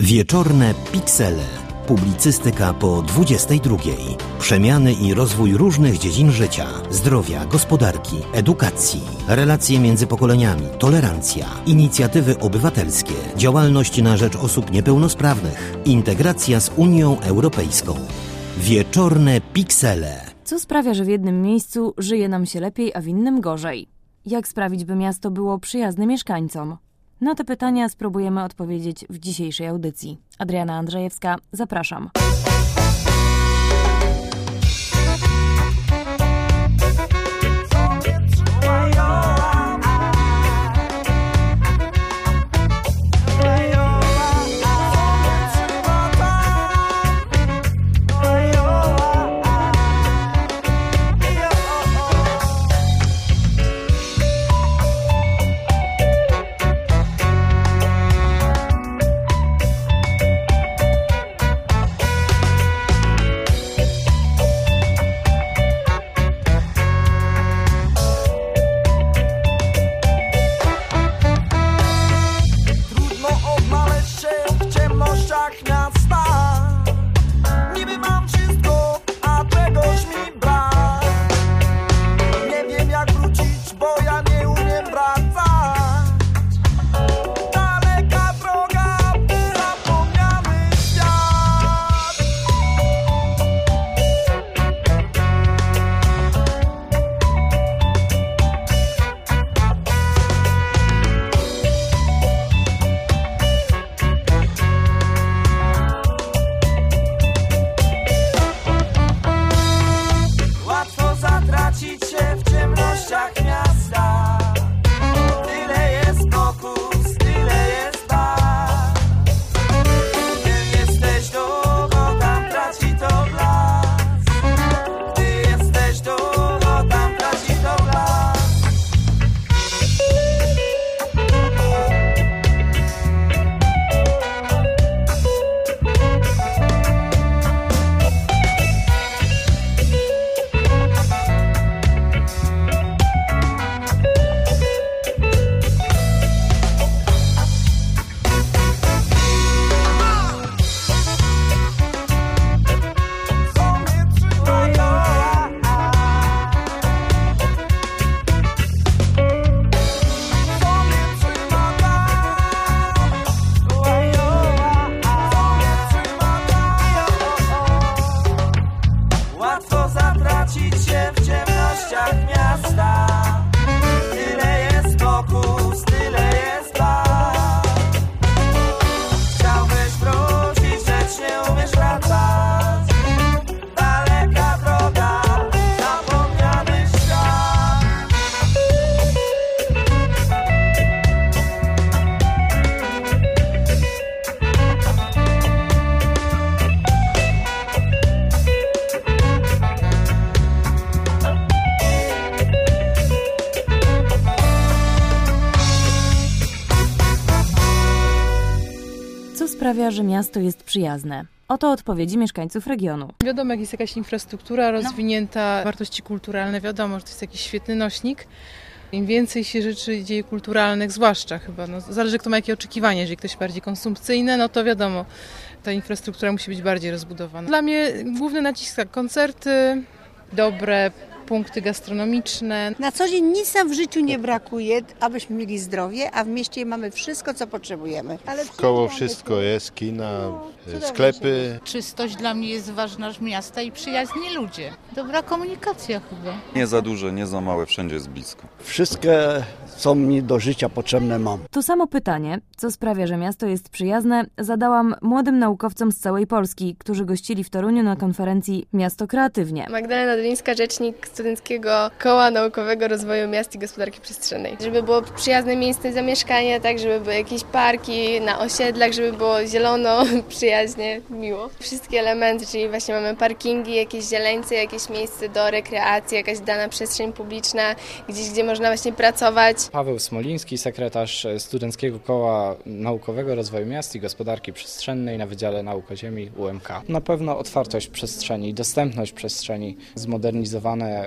Wieczorne Piksele. Publicystyka po 22. Przemiany i rozwój różnych dziedzin życia, zdrowia, gospodarki, edukacji, relacje między pokoleniami, tolerancja, inicjatywy obywatelskie, działalność na rzecz osób niepełnosprawnych, integracja z Unią Europejską. Wieczorne Piksele. Co sprawia, że w jednym miejscu żyje nam się lepiej, a w innym gorzej? Jak sprawić, by miasto było przyjazne mieszkańcom? Na te pytania spróbujemy odpowiedzieć w dzisiejszej audycji. Adriana Andrzejewska, zapraszam. Sprawia, że miasto jest przyjazne. Oto odpowiedzi mieszkańców regionu. Wiadomo, jak jest jakaś infrastruktura rozwinięta, wartości kulturalne, wiadomo, że to jest jakiś świetny nośnik. Im więcej się rzeczy dzieje kulturalnych, zwłaszcza chyba, zależy kto ma jakie oczekiwania, jeżeli ktoś bardziej konsumpcyjne, to wiadomo, ta infrastruktura musi być bardziej rozbudowana. Dla mnie główny nacisk to koncerty, dobre punkty gastronomiczne. Na co dzień nic nam w życiu nie brakuje, abyśmy mieli zdrowie, a w mieście mamy wszystko, co potrzebujemy. Koło wszystko jest, kina, sklepy. Czystość dla mnie jest ważna w miasta i przyjaźni ludzie. Dobra komunikacja chyba. Nie za duże, nie za małe, wszędzie jest blisko. Wszystkie, co mi do życia potrzebne mam. To samo pytanie, co sprawia, że miasto jest przyjazne, zadałam młodym naukowcom z całej Polski, którzy gościli w Toruniu na konferencji Miasto Kreatywnie. Magdalena Dolińska, rzecznik Studenckiego Koła Naukowego Rozwoju Miast i Gospodarki Przestrzennej. Żeby było przyjazne miejsce zamieszkania, tak, żeby były jakieś parki na osiedlach, żeby było zielono, przyjaźnie, miło. Wszystkie elementy, czyli właśnie mamy parkingi, jakieś zieleńce, jakieś miejsce do rekreacji, jakaś dana przestrzeń publiczna, gdzieś, gdzie można właśnie pracować. Paweł Smoliński, sekretarz Studenckiego Koła Naukowego Rozwoju Miast i Gospodarki Przestrzennej na Wydziale Nauk o Ziemi UMK. Na pewno otwartość przestrzeni, dostępność przestrzeni, zmodernizowane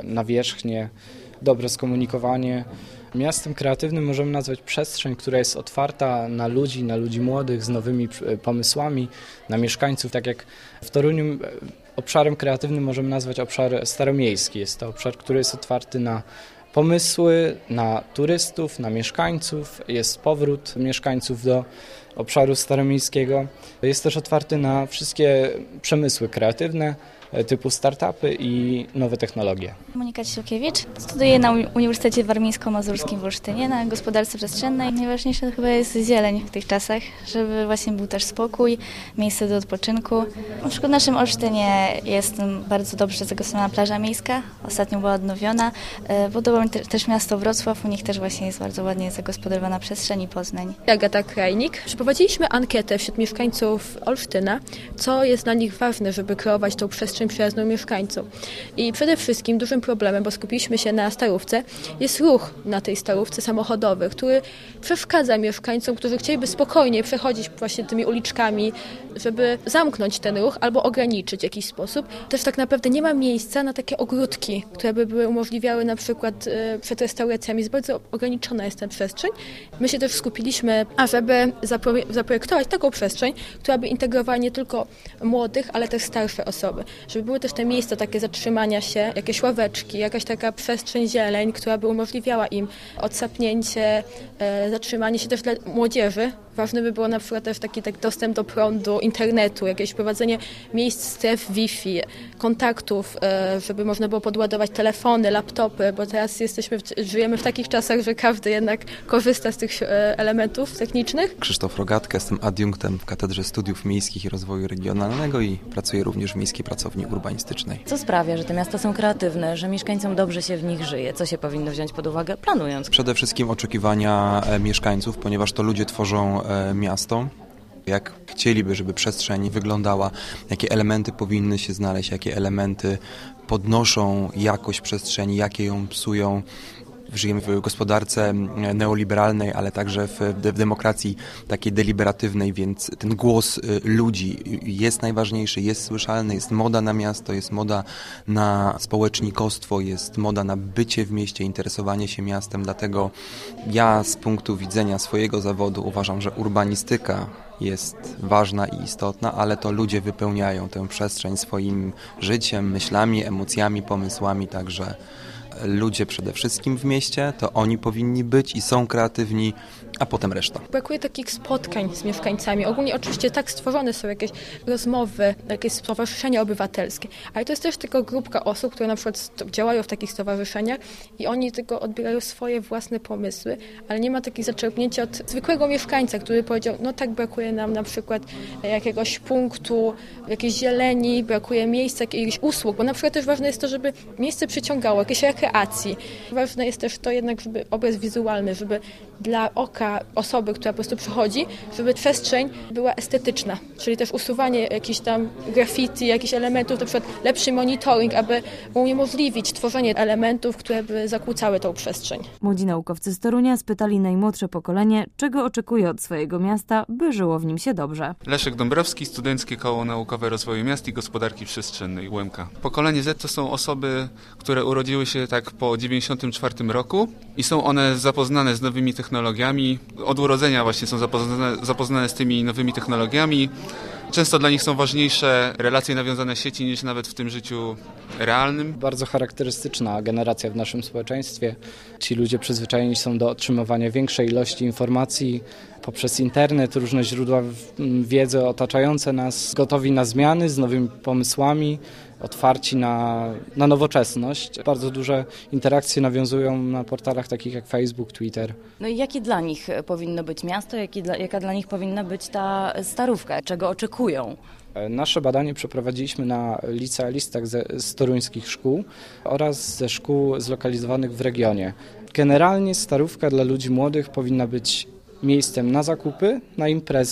nawierzchnie, dobre skomunikowanie. Miastem kreatywnym możemy nazwać przestrzeń, która jest otwarta na ludzi młodych z nowymi pomysłami, na mieszkańców. Tak jak w Toruniu obszarem kreatywnym możemy nazwać obszar staromiejski. Jest to obszar, który jest otwarty na pomysły, na turystów, na mieszkańców. Jest powrót mieszkańców do obszaru staromiejskiego. Jest też otwarty na wszystkie przemysły kreatywne, typu startupy i nowe technologie. Monika Cisielkiewicz. Studiuję na Uniwersytecie Warmińsko-Mazurskim w Olsztynie na gospodarce przestrzennej. Najważniejsze to chyba jest zieleń w tych czasach, żeby właśnie był też spokój, miejsce do odpoczynku. Na przykład w naszym Olsztynie jest bardzo dobrze zagospodarowana plaża miejska. Ostatnio była odnowiona. Podoba mi też miasto Wrocław. U nich też właśnie jest bardzo ładnie zagospodarowana przestrzeń i Poznań. Agata Krajnik. Przeprowadziliśmy ankietę wśród mieszkańców Olsztyna, co jest dla nich ważne, żeby kreować tą przestrzeń przyjazną mieszkańcom. I przede wszystkim dużym problemem, bo skupiliśmy się na Starówce, jest ruch na tej Starówce samochodowy, który przeszkadza mieszkańcom, którzy chcieliby spokojnie przechodzić właśnie tymi uliczkami, żeby zamknąć ten ruch albo ograniczyć w jakiś sposób. Też tak naprawdę nie ma miejsca na takie ogródki, które by były umożliwiały na przykład przed restauracjami. Jest bardzo ograniczona jest ta przestrzeń. My się też skupiliśmy, ażeby zaprojektować taką przestrzeń, która by integrowała nie tylko młodych, ale też starsze osoby. Żeby były też te miejsca takie zatrzymania się, jakieś ławeczki, jakaś taka przestrzeń zieleń, która by umożliwiała im odsapnięcie, zatrzymanie się też dla młodzieży. Ważne by było na przykład też taki dostęp do prądu, internetu, jakieś prowadzenie miejsc stref Wi-Fi, kontaktów, żeby można było podładować telefony, laptopy, bo teraz żyjemy w takich czasach, że każdy jednak korzysta z tych elementów technicznych. Krzysztof Rogatka, jestem adiunktem w Katedrze Studiów Miejskich i Rozwoju Regionalnego i pracuję również w Miejskiej Pracowni Urbanistycznej. Co sprawia, że te miasta są kreatywne, że mieszkańcom dobrze się w nich żyje? Co się powinno wziąć pod uwagę, planując? Przede wszystkim oczekiwania mieszkańców, ponieważ to ludzie tworzą miasto. Jak chcieliby, żeby przestrzeń wyglądała, jakie elementy powinny się znaleźć, jakie elementy podnoszą jakość przestrzeni, jakie ją psują. Żyjemy w gospodarce neoliberalnej, ale także w demokracji takiej deliberatywnej, więc ten głos ludzi jest najważniejszy, jest słyszalny, jest moda na miasto, jest moda na społecznikostwo, jest moda na bycie w mieście, interesowanie się miastem. Dlatego ja z punktu widzenia swojego zawodu uważam, że urbanistyka jest ważna i istotna, ale to ludzie wypełniają tę przestrzeń swoim życiem, myślami, emocjami, pomysłami, także ludzie przede wszystkim w mieście, to oni powinni być i są kreatywni, a potem reszta. Brakuje takich spotkań z mieszkańcami. Ogólnie oczywiście tak stworzone są jakieś rozmowy, jakieś stowarzyszenia obywatelskie, ale to jest też tylko grupka osób, które na przykład działają w takich stowarzyszeniach i oni tylko odbierają swoje własne pomysły, ale nie ma takiego zaczerpnięcia od zwykłego mieszkańca, który powiedział, no tak, brakuje nam na przykład jakiegoś punktu, jakiejś zieleni, brakuje miejsca, jakichś usług, bo na przykład też ważne jest to, żeby miejsce przyciągało, jakieś rekreacji. Ważne jest też to jednak, żeby obraz wizualny, żeby dla oka osoby, która po prostu przychodzi, żeby przestrzeń była estetyczna, czyli też usuwanie jakichś tam graffiti, jakichś elementów, na przykład lepszy monitoring, aby uniemożliwić tworzenie elementów, które by zakłócały tą przestrzeń. Młodzi naukowcy z Torunia spytali najmłodsze pokolenie, czego oczekuje od swojego miasta, by żyło w nim się dobrze. Leszek Dąbrowski, Studenckie Koło Naukowe Rozwoju Miast i Gospodarki Przestrzennej, UMK. Pokolenie Z to są osoby, które urodziły się tak po 1994 roku i są one zapoznane z nowymi technologiami. Od urodzenia właśnie są zapoznane z tymi nowymi technologiami. Często dla nich są ważniejsze relacje nawiązane w sieci niż nawet w tym życiu realnym. Bardzo charakterystyczna generacja w naszym społeczeństwie. Ci ludzie przyzwyczajeni są do otrzymywania większej ilości informacji poprzez internet, różne źródła wiedzy otaczające nas, gotowi na zmiany z nowymi pomysłami, otwarci na nowoczesność. Bardzo duże interakcje nawiązują na portalach takich jak Facebook, Twitter. No i jakie dla nich powinno być miasto, jaka dla nich powinna być ta Starówka, czego oczekują? Nasze badanie przeprowadziliśmy na licealistach z toruńskich szkół oraz ze szkół zlokalizowanych w regionie. Generalnie Starówka dla ludzi młodych powinna być miejscem na zakupy, na imprezę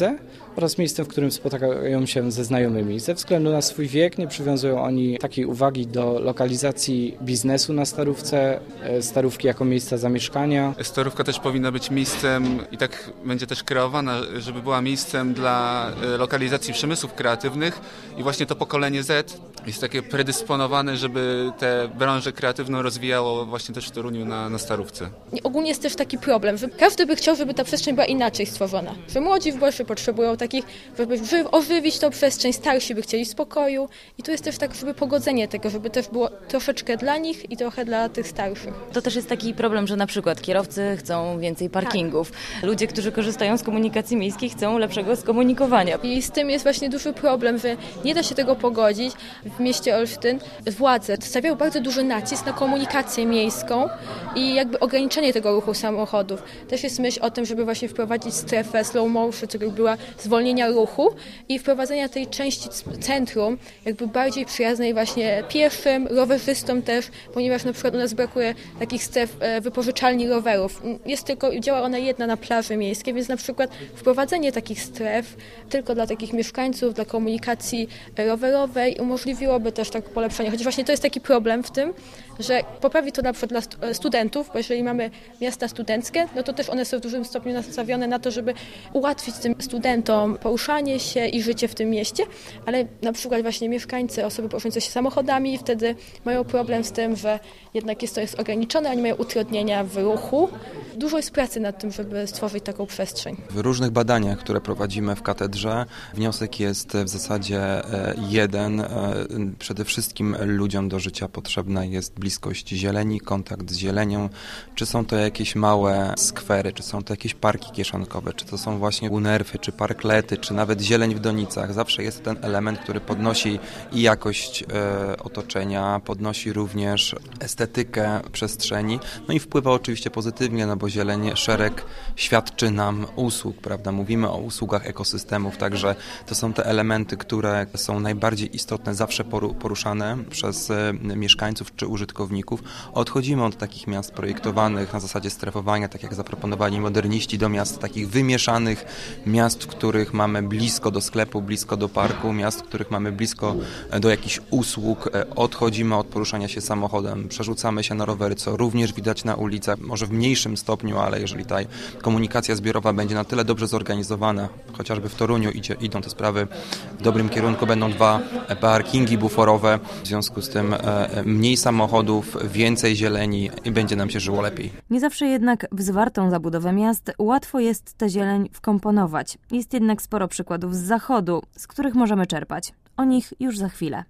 oraz miejscem, w którym spotykają się ze znajomymi. Ze względu na swój wiek nie przywiązują oni takiej uwagi do lokalizacji biznesu na Starówce, Starówki jako miejsca zamieszkania. Starówka też powinna być miejscem i tak będzie też kreowana, żeby była miejscem dla lokalizacji przemysłów kreatywnych i właśnie to pokolenie Z jest takie predysponowane, żeby tę branżę kreatywną rozwijało właśnie też w Toruniu na Starówce. Ogólnie jest też taki problem, że każdy by chciał, żeby ta przestrzeń była inaczej stworzona. Że młodzi wyborcy potrzebują takich, żeby ożywić tą przestrzeń, starsi by chcieli spokoju i tu jest też tak, żeby pogodzenie tego, żeby też było troszeczkę dla nich i trochę dla tych starszych. To też jest taki problem, że na przykład kierowcy chcą więcej parkingów, ludzie, którzy korzystają z komunikacji miejskiej chcą lepszego skomunikowania. I z tym jest właśnie duży problem, że nie da się tego pogodzić. W mieście Olsztyn władze stawiają bardzo duży nacisk na komunikację miejską i jakby ograniczenie tego ruchu samochodów. Też jest myśl o tym, żeby właśnie wprowadzić strefę slow motion, która była zwolnienia ruchu i wprowadzenia tej części centrum jakby bardziej przyjaznej właśnie pieszym, rowerzystom też, ponieważ na przykład u nas brakuje takich stref wypożyczalni rowerów. Działa ona jedna na plaży miejskiej, więc na przykład wprowadzenie takich stref tylko dla takich mieszkańców, dla komunikacji rowerowej umożliwiłoby też tak polepszenie. Chociaż właśnie to jest taki problem w tym, że poprawi to na przykład dla studentów, bo jeżeli mamy miasta studenckie, no to też one są w dużym stopniu nastawione na to, żeby ułatwić tym studentom poruszanie się i życie w tym mieście, ale na przykład właśnie mieszkańcy, osoby poruszające się samochodami wtedy mają problem z tym, że jednak to jest ograniczone, oni mają utrudnienia w ruchu. Dużo jest pracy nad tym, żeby stworzyć taką przestrzeń. W różnych badaniach, które prowadzimy w katedrze, wniosek jest w zasadzie jeden. Przede wszystkim ludziom do życia potrzebna jest bliskość zieleni, kontakt z zielenią. Czy są to jakieś małe skwery, czy są to jakieś parki kieszonkowe, czy to są właśnie unerfy, czy parklety, czy nawet zieleń w donicach. Zawsze jest ten element, który podnosi i jakość otoczenia, podnosi również estetykę przestrzeni, no i wpływa oczywiście pozytywnie, no bo zieleń szereg świadczy nam usług, prawda? Mówimy o usługach ekosystemów, także to są te elementy, które są najbardziej istotne, zawsze poruszane przez mieszkańców czy użytkowników. Odchodzimy od takich miast projektowanych na zasadzie strefowania, tak jak zaproponowali moderniści, do miast takich wymieszanych, miast, w których mamy blisko do sklepu, blisko do parku, miast, w których mamy blisko do jakichś usług. Odchodzimy od poruszania się samochodem, przerzucamy się na rowery, co również widać na ulicach, może w mniejszym stopniu, ale jeżeli ta komunikacja zbiorowa będzie na tyle dobrze zorganizowana, chociażby w Toruniu idą te sprawy w dobrym kierunku, będą 2 parkingi buforowe, w związku z tym mniej samochodów, więcej zieleni i będzie nam się żyło lepiej. Nie zawsze jednak w zwartą zabudowę miast łatwo jest tę zieleń wkomponować. Jest jednak sporo przykładów z zachodu, z których możemy czerpać. O nich już za chwilę.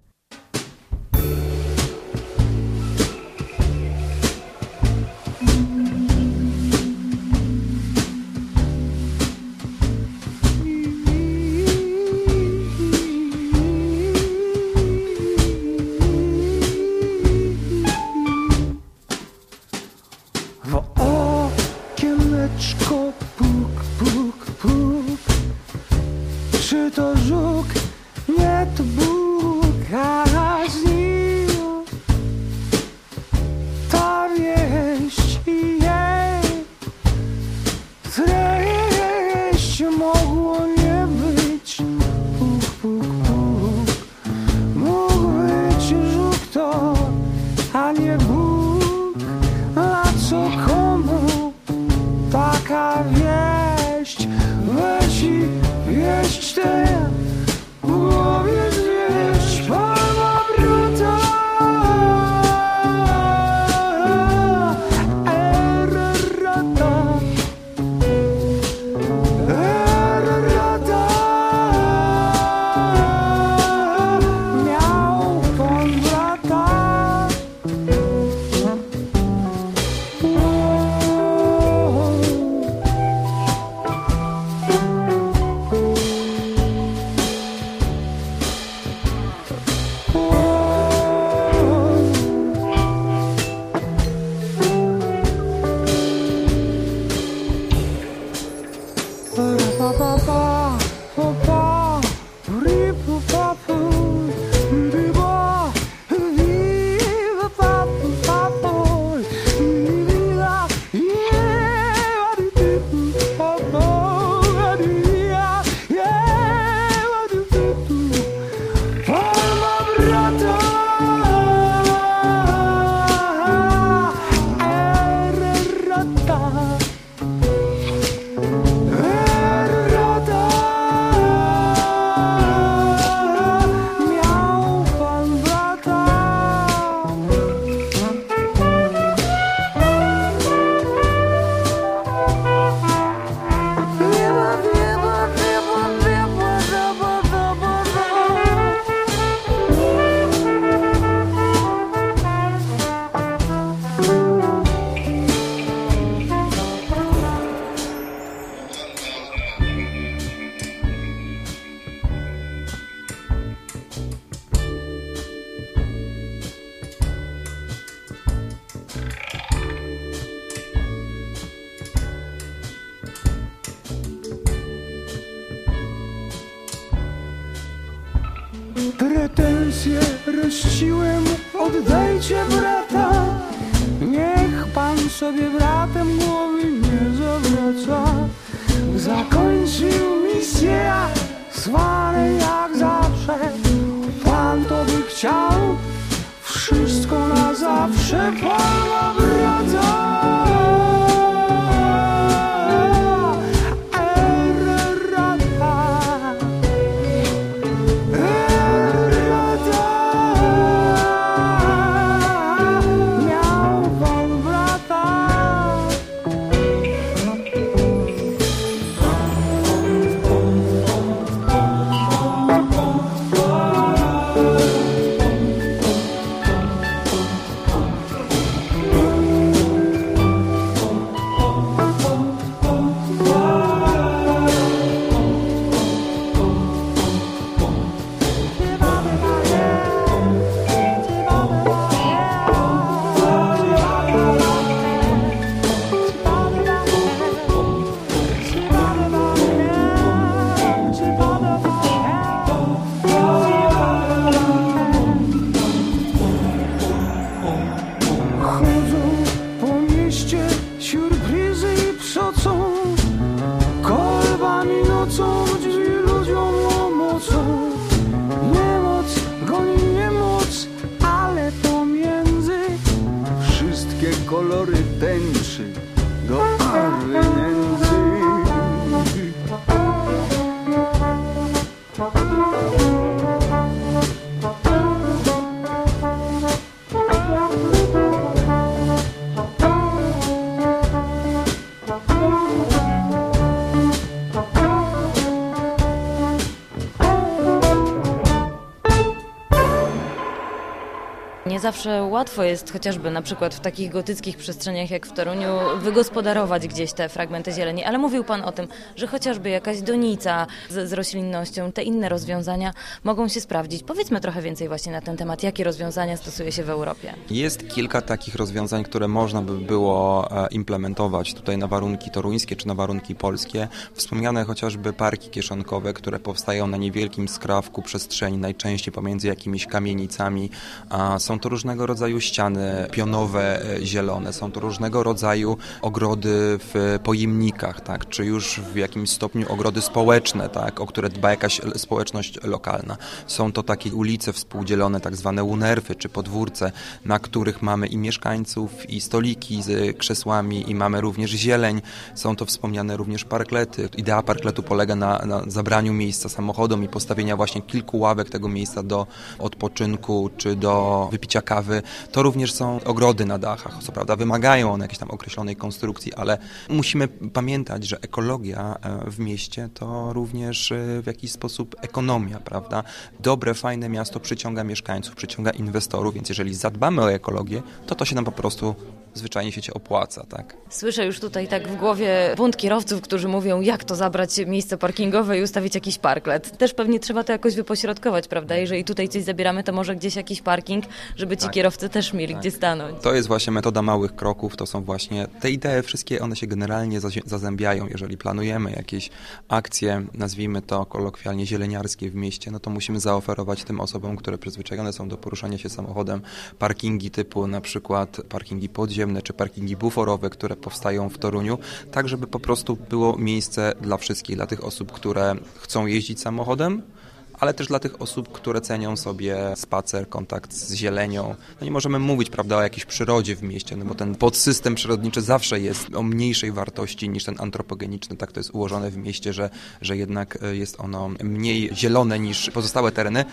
Czy to żuk? Nie, to Bóg, a z nim ta wieść i jej treść mogło nie być. Puk, puk, puk. Mógł być żuk to, a nie Bóg. A co komu taka wieść? Weź i wieść tę w głowie zwie. Pretensje rościłem, oddajcie brata. Niech pan sobie bratem głowy nie zawraca. Zakończył misję, zwany jak zawsze. Pan to by chciał, wszystko na zawsze pana brata. Kolory tęczy do barwy nędzy. Nie zawsze łatwo jest chociażby na przykład w takich gotyckich przestrzeniach jak w Toruniu wygospodarować gdzieś te fragmenty zieleni, ale mówił Pan o tym, że chociażby jakaś donica z roślinnością, te inne rozwiązania mogą się sprawdzić. Powiedzmy trochę więcej właśnie na ten temat, jakie rozwiązania stosuje się w Europie. Jest kilka takich rozwiązań, które można by było implementować tutaj na warunki toruńskie czy na warunki polskie. Wspomniane chociażby parki kieszonkowe, które powstają na niewielkim skrawku przestrzeni, najczęściej pomiędzy jakimiś kamienicami. Są to różnego rodzaju ściany pionowe, zielone, są to różnego rodzaju ogrody w pojemnikach, tak, czy już w jakimś stopniu ogrody społeczne, tak, o które dba jakaś społeczność lokalna. Są to takie ulice współdzielone, tak zwane unerfy, czy podwórce, na których mamy i mieszkańców, i stoliki z krzesłami, i mamy również zieleń. Są to wspomniane również parklety. Idea parkletu polega na zabraniu miejsca samochodom i postawienia właśnie kilku ławek tego miejsca do odpoczynku, czy do wypicia kawy. To również są ogrody na dachach. Co prawda wymagają one jakiejś tam określonej konstrukcji, ale musimy pamiętać, że ekologia w mieście to również w jakiś sposób ekonomia, prawda? Dobre, fajne miasto przyciąga mieszkańców, przyciąga inwestorów, więc jeżeli zadbamy o ekologię, to się nam po prostu zwyczajnie się opłaca, tak? Słyszę już tutaj tak w głowie bunt kierowców, którzy mówią, jak to zabrać miejsce parkingowe i ustawić jakiś parklet. Też pewnie trzeba to jakoś wypośrodkować, prawda? Jeżeli tutaj coś zabieramy, to może gdzieś jakiś parking, żeby ci kierowcy też mieli gdzie stanąć. To jest właśnie metoda małych kroków, to są właśnie te idee, wszystkie one się generalnie zazębiają. Jeżeli planujemy jakieś akcje, nazwijmy to kolokwialnie zieleniarskie w mieście, no to musimy zaoferować tym osobom, które przyzwyczajone są do poruszania się samochodem, parkingi typu na przykład parkingi podziemne, czy parkingi buforowe, które powstają w Toruniu, tak żeby po prostu było miejsce dla wszystkich, dla tych osób, które chcą jeździć samochodem, ale też dla tych osób, które cenią sobie spacer, kontakt z zielenią. No nie możemy mówić, prawda, o jakiejś przyrodzie w mieście, no bo ten podsystem przyrodniczy zawsze jest o mniejszej wartości niż ten antropogeniczny. Tak to jest ułożone w mieście, że jednak jest ono mniej zielone niż pozostałe tereny,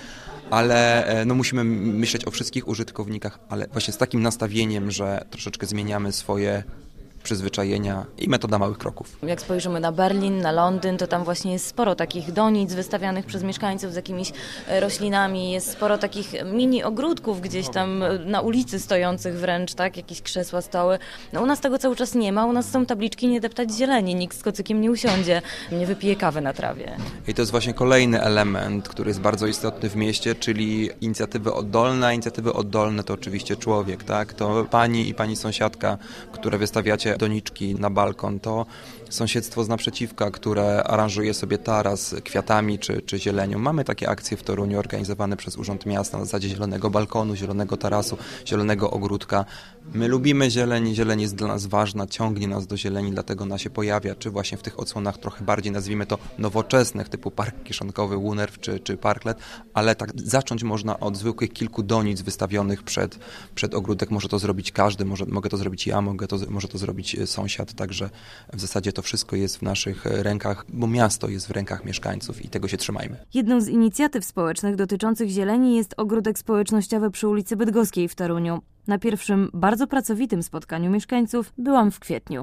ale no musimy myśleć o wszystkich użytkownikach, ale właśnie z takim nastawieniem, że troszeczkę zmieniamy swoje przyzwyczajenia i metoda małych kroków. Jak spojrzymy na Berlin, na Londyn, to tam właśnie jest sporo takich donic wystawianych przez mieszkańców z jakimiś roślinami, jest sporo takich mini ogródków gdzieś tam na ulicy stojących wręcz, tak, jakieś krzesła, stoły. No u nas tego cały czas nie ma, u nas są tabliczki nie deptać zieleni, nikt z kocykiem nie usiądzie, nie wypije kawy na trawie. I to jest właśnie kolejny element, który jest bardzo istotny w mieście, czyli inicjatywy oddolne. Inicjatywy oddolne to oczywiście człowiek, tak, to pani i pani sąsiadka, które wystawiacie się doniczki na balkon, to sąsiedztwo z naprzeciwka, które aranżuje sobie taras kwiatami czy zielenią. Mamy takie akcje w Toruniu organizowane przez Urząd Miasta na zasadzie zielonego balkonu, zielonego tarasu, zielonego ogródka. My lubimy zieleń, zieleń jest dla nas ważna, ciągnie nas do zieleni, dlatego ona się pojawia, czy właśnie w tych odsłonach trochę bardziej, nazwijmy to, nowoczesnych, typu Park Kiszonkowy, Wunerw czy Parklet, ale tak zacząć można od zwykłych kilku donic wystawionych przed ogródek. Może to zrobić każdy, mogę to zrobić ja, może to zrobić sąsiad, także w zasadzie to wszystko jest w naszych rękach, bo miasto jest w rękach mieszkańców i tego się trzymajmy. Jedną z inicjatyw społecznych dotyczących zieleni jest ogródek społecznościowy przy ulicy Bydgoskiej w Toruniu. Na pierwszym, bardzo pracowitym spotkaniu mieszkańców byłam w kwietniu.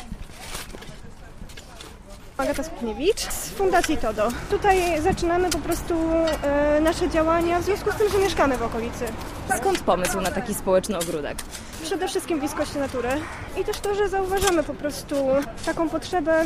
Agata Skutniewicz z Fundacji TODO. Tutaj zaczynamy po prostu nasze działania w związku z tym, że mieszkamy w okolicy. Skąd pomysł na taki społeczny ogródek? Przede wszystkim bliskość natury i też to, że zauważamy po prostu taką potrzebę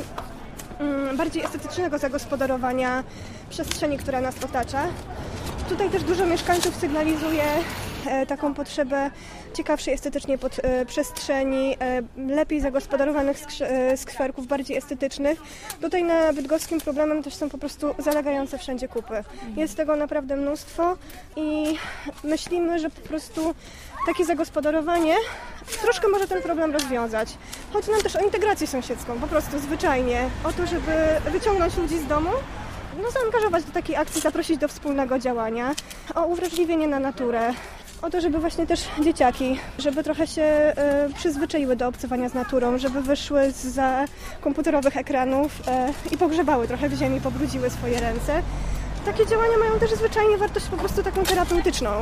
bardziej estetycznego zagospodarowania przestrzeni, która nas otacza. Tutaj też dużo mieszkańców sygnalizuje taką potrzebę ciekawszej estetycznie przestrzeni, lepiej zagospodarowanych skwerków, bardziej estetycznych. Tutaj na Bydgoskim problemem też są po prostu zalegające wszędzie kupy. Jest tego naprawdę mnóstwo i myślimy, że po prostu takie zagospodarowanie troszkę może ten problem rozwiązać. Chodzi nam też o integrację sąsiedzką, po prostu zwyczajnie, o to, żeby wyciągnąć ludzi z domu, zaangażować do takiej akcji, zaprosić do wspólnego działania, o uwrażliwienie na naturę, o to, żeby właśnie też dzieciaki, żeby trochę się przyzwyczaiły do obcowania z naturą, żeby wyszły zza komputerowych ekranów i pogrzebały trochę w ziemi, pobrudziły swoje ręce. Takie działania mają też zwyczajnie wartość po prostu taką terapeutyczną.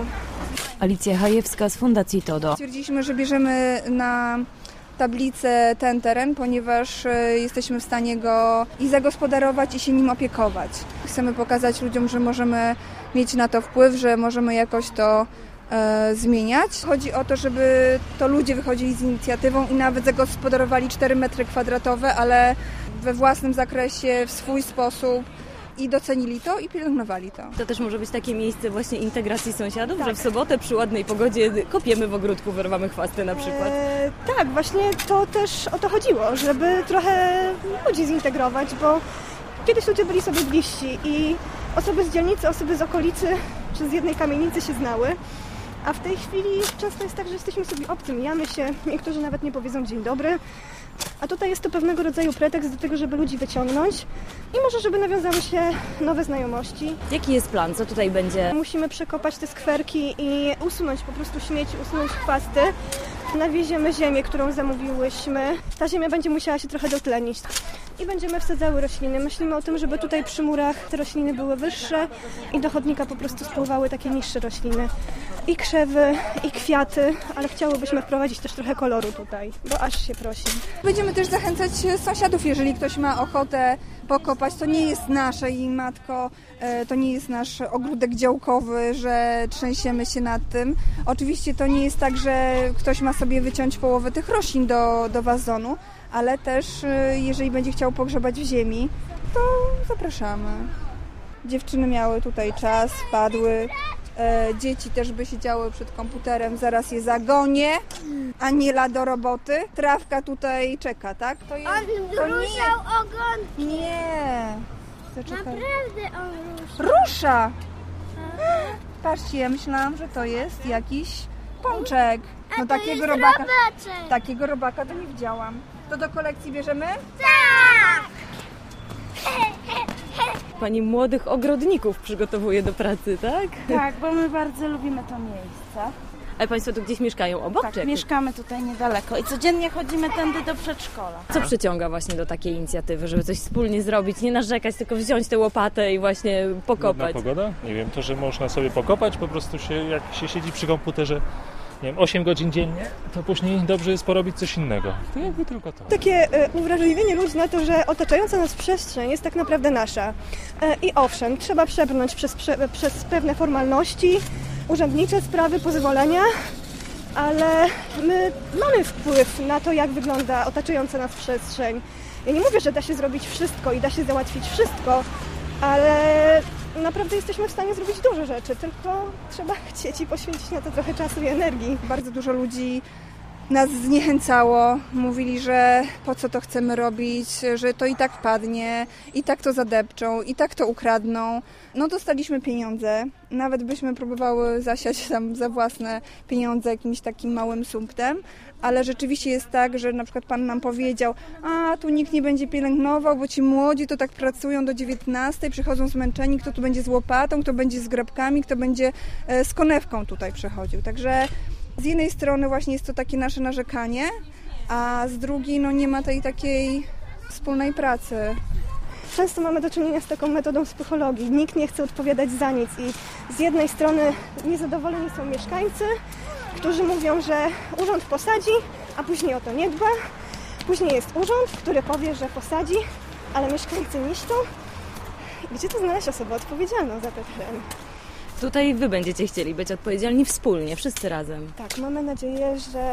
Alicja Hajewska z Fundacji TODO. Stwierdziliśmy, że bierzemy na tablicę ten teren, ponieważ jesteśmy w stanie go i zagospodarować, i się nim opiekować. Chcemy pokazać ludziom, że możemy mieć na to wpływ, że możemy jakoś to zmieniać. Chodzi o to, żeby to ludzie wychodzili z inicjatywą i nawet zagospodarowali 4 metry kwadratowe, ale we własnym zakresie, w swój sposób i docenili to i pielęgnowali to. To też może być takie miejsce właśnie integracji sąsiadów, że w sobotę przy ładnej pogodzie kopiemy w ogródku, wyrwamy chwasty na przykład. Tak, właśnie to też o to chodziło, żeby trochę ludzi zintegrować, bo kiedyś ludzie byli sobie bliżsi i osoby z dzielnicy, osoby z okolicy czy z jednej kamienicy się znały, a w tej chwili często jest tak, że jesteśmy sobie obcy, mijamy się, niektórzy nawet nie powiedzą dzień dobry, a tutaj jest to pewnego rodzaju pretekst do tego, żeby ludzi wyciągnąć i może, żeby nawiązały się nowe znajomości. Jaki jest plan? Co tutaj będzie? Musimy przekopać te skwerki i usunąć po prostu śmieci, usunąć chwasty. Nawieziemy ziemię, którą zamówiłyśmy. Ta ziemia będzie musiała się trochę dotlenić. I będziemy wsadzały rośliny. Myślimy o tym, żeby tutaj przy murach te rośliny były wyższe i do chodnika po prostu spływały takie niższe rośliny. I krzewy, i kwiaty, ale chciałybyśmy wprowadzić też trochę koloru tutaj, bo aż się prosi. Będziemy też zachęcać sąsiadów, jeżeli ktoś ma ochotę pokopać. To nie jest nasze i matko, to nie jest nasz ogródek działkowy, że trzęsiemy się nad tym. Oczywiście to nie jest tak, że ktoś ma sobie wyciąć połowę tych roślin do wazonu, ale też jeżeli będzie chciał pogrzebać w ziemi, to zapraszamy. Dziewczyny miały tutaj czas, wpadły. Dzieci też by siedziały przed komputerem, zaraz je zagonię. Aniela do roboty. Trawka tutaj czeka, tak? To jest, on ruszał ogon. Nie. Zaczekaj. Naprawdę on rusza. Rusza! Patrzcie, ja myślałam, że to jest jakiś pączek. No takiego robaka. Takiego robaka to nie widziałam. To do kolekcji bierzemy? Tak! Pani młodych ogrodników przygotowuje do pracy, tak? Tak, bo my bardzo lubimy to miejsce. Ale Państwo tu gdzieś mieszkają obok? Tak, czy mieszkamy tutaj niedaleko i codziennie chodzimy tędy do przedszkola. Co przyciąga właśnie do takiej inicjatywy, żeby coś wspólnie zrobić, nie narzekać, tylko wziąć tę łopatę i właśnie pokopać? Ładna pogoda? Nie wiem, to, że można sobie pokopać, po prostu jak się siedzi przy komputerze, nie wiem, 8 godzin dziennie, to później dobrze jest porobić coś innego. To jakby tylko to. Takie uwrażliwienie ludzi na to, że otaczająca nas przestrzeń jest tak naprawdę nasza. I owszem, trzeba przebrnąć przez pewne formalności, urzędnicze sprawy, pozwolenia, ale my mamy wpływ na to, jak wygląda otaczająca nas przestrzeń. Ja nie mówię, że da się zrobić wszystko i da się załatwić wszystko, ale naprawdę jesteśmy w stanie zrobić dużo rzeczy, tylko trzeba chcieć i poświęcić na to trochę czasu i energii. Bardzo dużo ludzi nas zniechęcało. Mówili, że po co to chcemy robić, że to i tak padnie, i tak to zadepczą, i tak to ukradną. No dostaliśmy pieniądze, nawet byśmy próbowały zasiać tam za własne pieniądze jakimś takim małym sumptem, ale rzeczywiście jest tak, że na przykład pan nam powiedział, a tu nikt nie będzie pielęgnował, bo ci młodzi to tak pracują do 19, przychodzą zmęczeni, kto tu będzie z łopatą, kto będzie z grabkami, kto będzie z konewką tutaj przechodził. Także z jednej strony właśnie jest to takie nasze narzekanie, a z drugiej no nie ma tej takiej wspólnej pracy. Często mamy do czynienia z taką metodą psychologii. Nikt nie chce odpowiadać za nic i z jednej strony niezadowoleni są mieszkańcy, którzy mówią, że urząd posadzi, a później o to nie dba. Później jest urząd, który powie, że posadzi, ale mieszkańcy niszczą. Gdzie tu znaleźć osobę odpowiedzialną za ten teren? Tutaj wy będziecie chcieli być odpowiedzialni wspólnie, wszyscy razem. Tak, mamy nadzieję,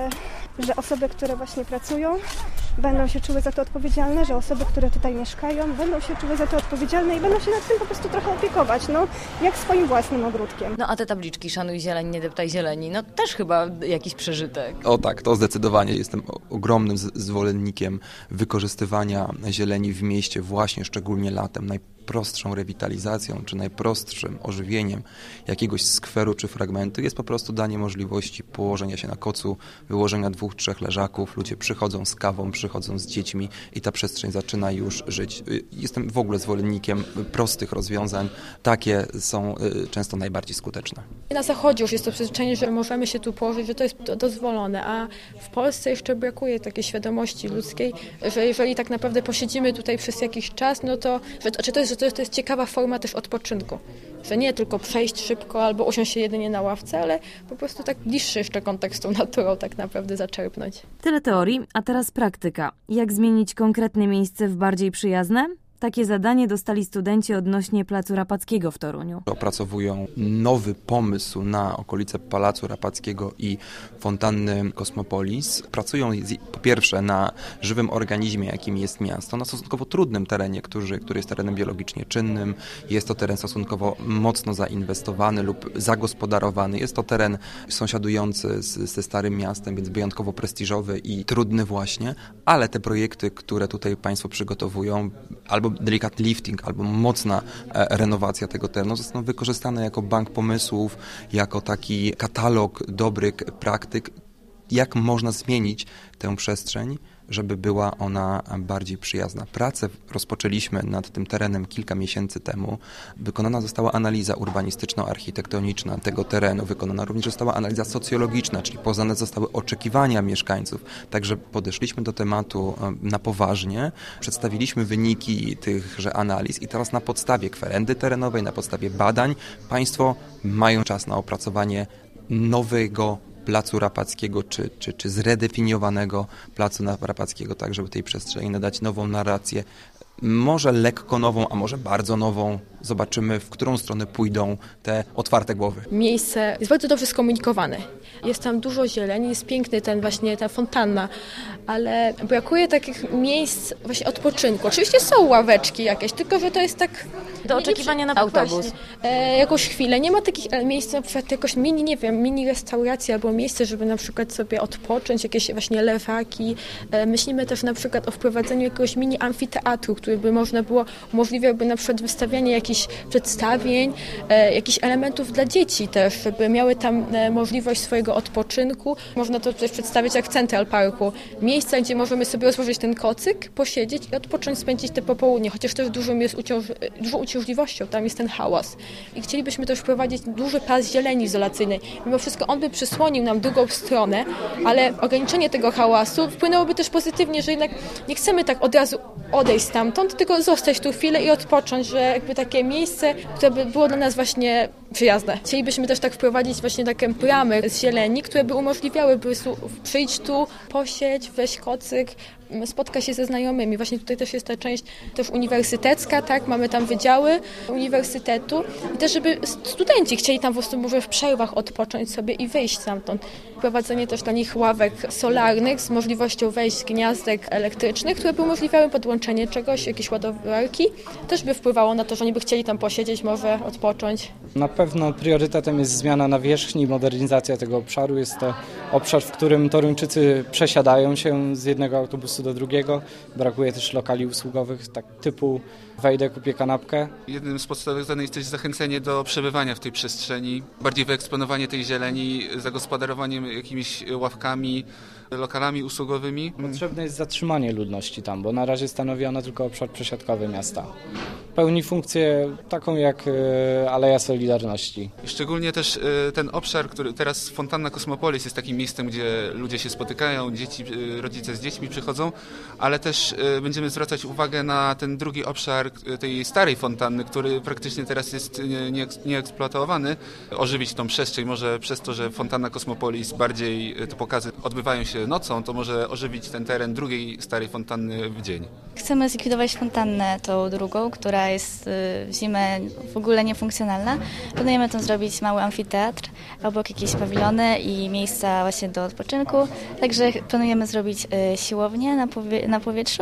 że osoby, które właśnie pracują, będą się czuły za to odpowiedzialne, że osoby, które tutaj mieszkają, będą się czuły za to odpowiedzialne i będą się nad tym po prostu trochę opiekować, no jak swoim własnym ogródkiem. No a te tabliczki szanuj zieleń, nie deptaj zieleni, no też chyba jakiś przeżytek. O tak, to zdecydowanie. Jestem ogromnym zwolennikiem wykorzystywania zieleni w mieście właśnie, szczególnie latem. Najprostszą rewitalizacją, czy najprostszym ożywieniem jakiegoś skweru czy fragmentu jest po prostu danie możliwości położenia się na kocu, wyłożenia 2-3 leżaków, ludzie przychodzą z kawą, przychodzą z dziećmi i ta przestrzeń zaczyna już żyć. Jestem w ogóle zwolennikiem prostych rozwiązań. Takie są często najbardziej skuteczne. Na zachodzie już jest to przyzwyczajenie, że możemy się tu położyć, że to jest dozwolone, a w Polsce jeszcze brakuje takiej świadomości ludzkiej, że jeżeli tak naprawdę posiedzimy tutaj przez jakiś czas, no to że to jest ciekawa forma też odpoczynku. Że nie tylko przejść szybko albo usiąść się jedynie na ławce, ale po prostu tak bliższy jeszcze kontakt z tą naturą tak naprawdę zaczerpnąć. Tyle teorii, a teraz praktyka. Jak zmienić konkretne miejsce w bardziej przyjazne? Takie zadanie dostali studenci odnośnie Placu Rapackiego w Toruniu. Opracowują nowy pomysł na okolice Pałacu Rapackiego i fontanny Kosmopolis. Pracują po pierwsze na żywym organizmie, jakim jest miasto, na stosunkowo trudnym terenie, który jest terenem biologicznie czynnym. Jest to teren stosunkowo mocno zainwestowany lub zagospodarowany. Jest to teren sąsiadujący ze Starym Miastem, więc wyjątkowo prestiżowy i trudny właśnie, ale te projekty, które tutaj Państwo przygotowują, albo delikatny lifting, albo mocna renowacja tego terenu zostaną wykorzystane jako bank pomysłów, jako taki katalog dobrych praktyk, jak można zmienić tę przestrzeń, żeby była ona bardziej przyjazna. Pracę rozpoczęliśmy nad tym terenem kilka miesięcy temu. Wykonana została analiza urbanistyczno-architektoniczna tego terenu. Wykonana również została analiza socjologiczna, czyli poznane zostały oczekiwania mieszkańców. Także podeszliśmy do tematu na poważnie, przedstawiliśmy wyniki tychże analiz i teraz na podstawie kwerendy terenowej, na podstawie badań Państwo mają czas na opracowanie nowego Placu Rapackiego, czy zredefiniowanego Placu Rapackiego, tak żeby tej przestrzeni nadać nową narrację, może lekko nową, a może bardzo nową. Zobaczymy, w którą stronę pójdą te otwarte głowy. Miejsce jest bardzo dobrze skomunikowane. Jest tam dużo zieleni, jest piękny ta fontanna, ale brakuje takich miejsc właśnie odpoczynku. Oczywiście są ławeczki jakieś, tylko że to jest tak do oczekiwania na autobus. Jakąś chwilę. Nie ma takich miejsc, na przykład jakoś mini restauracja albo miejsce, żeby na przykład sobie odpocząć, jakieś właśnie lewaki. Myślimy też na przykład o wprowadzeniu jakiegoś mini amfiteatru, który by można było, umożliwiałby na przykład wystawianie jakichś przedstawień, jakichś elementów dla dzieci też, żeby miały tam możliwość swojego odpoczynku. Można to też przedstawić jak w Central Parku. Miejsca, gdzie możemy sobie rozłożyć ten kocyk, posiedzieć i odpocząć, spędzić te popołudnie, chociaż też dużą uciążliwością, tam jest ten hałas. I chcielibyśmy też wprowadzić duży pas zieleni izolacyjnej. Mimo wszystko on by przysłonił nam drugą stronę, ale ograniczenie tego hałasu wpłynęłoby też pozytywnie, że jednak nie chcemy tak od razu odejść stamtąd, tylko zostać tu chwilę i odpocząć, że jakby takie miejsce, które by było dla nas właśnie przyjazne. Chcielibyśmy też tak wprowadzić właśnie takie bramy z zieleni, które by umożliwiały przyjść tu, posiedź, weź kocyk, spotka się ze znajomymi. Właśnie tutaj też jest ta część też uniwersytecka, tak, mamy tam wydziały uniwersytetu i też, żeby studenci chcieli tam po prostu może w przerwach odpocząć sobie i wyjść stamtąd. Wprowadzenie też dla nich ławek solarnych z możliwością wejść z gniazdek elektrycznych, które by umożliwiały podłączenie czegoś, jakieś ładowarki. Też by wpływało na to, że oni by chcieli tam posiedzieć, może odpocząć. Na pewno priorytetem jest zmiana nawierzchni i modernizacja tego obszaru. Jest to obszar, w którym Toruńczycy przesiadają się z jednego autobusu do drugiego. Brakuje też lokali usługowych, tak typu wejdę, kupię kanapkę. Jednym z podstawowych zadań jest też zachęcenie do przebywania w tej przestrzeni, bardziej wyeksponowanie tej zieleni, zagospodarowaniem jakimiś ławkami, lokalami usługowymi. Potrzebne jest zatrzymanie ludności tam, bo na razie stanowi ona tylko obszar przesiadkowy miasta. Pełni funkcję taką jak Aleja Solidarności. I szczególnie też ten obszar, który teraz Fontanna Kosmopolis jest takim miejscem, gdzie ludzie się spotykają, rodzice z dziećmi przychodzą, ale też będziemy zwracać uwagę na ten drugi obszar tej starej fontanny, który praktycznie teraz jest nieeksploatowany. Ożywić tą przestrzeń, może przez to, że Fontanna Kosmopolis bardziej te pokazy odbywają się nocą, to może ożywić ten teren drugiej starej fontanny w dzień. Chcemy zlikwidować fontannę tą drugą, która jest w zimę w ogóle niefunkcjonalna. Planujemy tam zrobić mały amfiteatr, obok jakieś pawilony i miejsca właśnie do odpoczynku. Także planujemy zrobić siłownię na powietrzu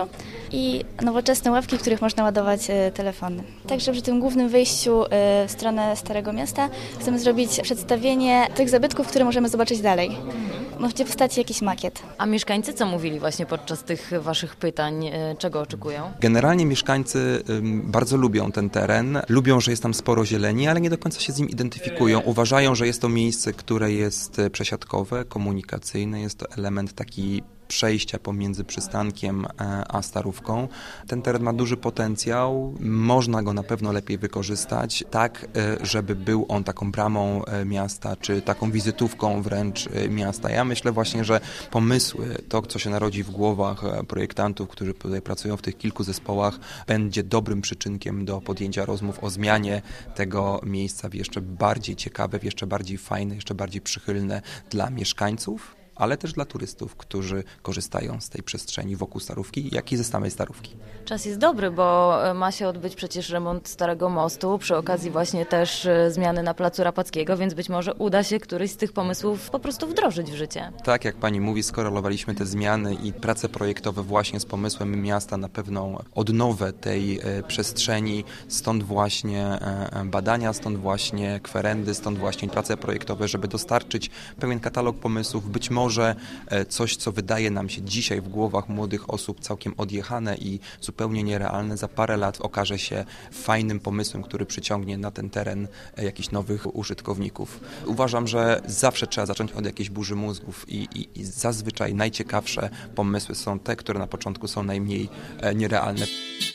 i nowoczesne ławki, w których można ładować telefony. Także przy tym głównym wyjściu w stronę Starego Miasta chcemy zrobić przedstawienie tych zabytków, które możemy zobaczyć dalej. Może powstać jakiś makiet. A mieszkańcy co mówili właśnie podczas tych waszych pytań? Czego oczekują? Generalnie mieszkańcy bardzo lubią ten teren, lubią, że jest tam sporo zieleni, ale nie do końca się z nim identyfikują. Uważają, że jest to miejsce, które jest przesiadkowe, komunikacyjne, jest to element taki przejścia pomiędzy przystankiem a Starówką. Ten teren ma duży potencjał, można go na pewno lepiej wykorzystać, tak żeby był on taką bramą miasta, czy taką wizytówką wręcz miasta. Ja myślę właśnie, że pomysły, to co się narodzi w głowach projektantów, którzy tutaj pracują w tych kilku zespołach, będzie dobrym przyczynkiem do podjęcia rozmów o zmianie tego miejsca w jeszcze bardziej ciekawe, w jeszcze bardziej fajne, jeszcze bardziej przychylne dla mieszkańców, ale też dla turystów, którzy korzystają z tej przestrzeni wokół Starówki, jak i ze samej Starówki. Czas jest dobry, bo ma się odbyć przecież remont Starego Mostu, przy okazji właśnie też zmiany na Placu Rapackiego, więc być może uda się któryś z tych pomysłów po prostu wdrożyć w życie. Tak, jak pani mówi, skorelowaliśmy te zmiany i prace projektowe właśnie z pomysłem miasta na pewną odnowę tej przestrzeni, stąd właśnie badania, stąd właśnie kwerendy, stąd właśnie prace projektowe, żeby dostarczyć pewien katalog pomysłów, być może coś, co wydaje nam się dzisiaj w głowach młodych osób całkiem odjechane i zupełnie nierealne, za parę lat okaże się fajnym pomysłem, który przyciągnie na ten teren jakichś nowych użytkowników. Uważam, że zawsze trzeba zacząć od jakiejś burzy mózgów i zazwyczaj najciekawsze pomysły są te, które na początku są najmniej nierealne.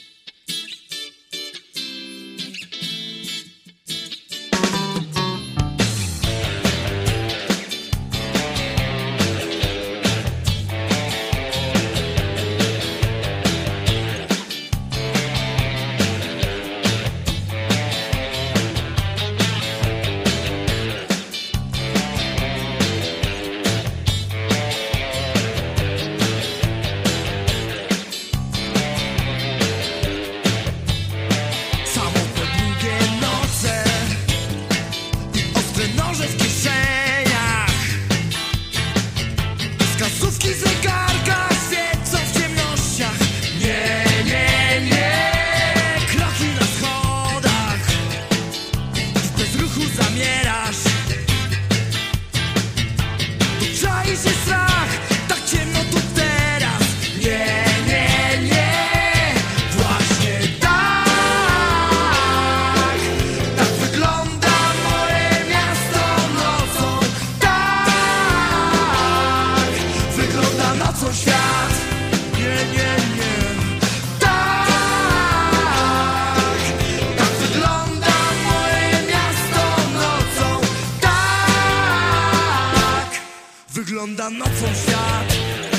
Wygląda nocą świat.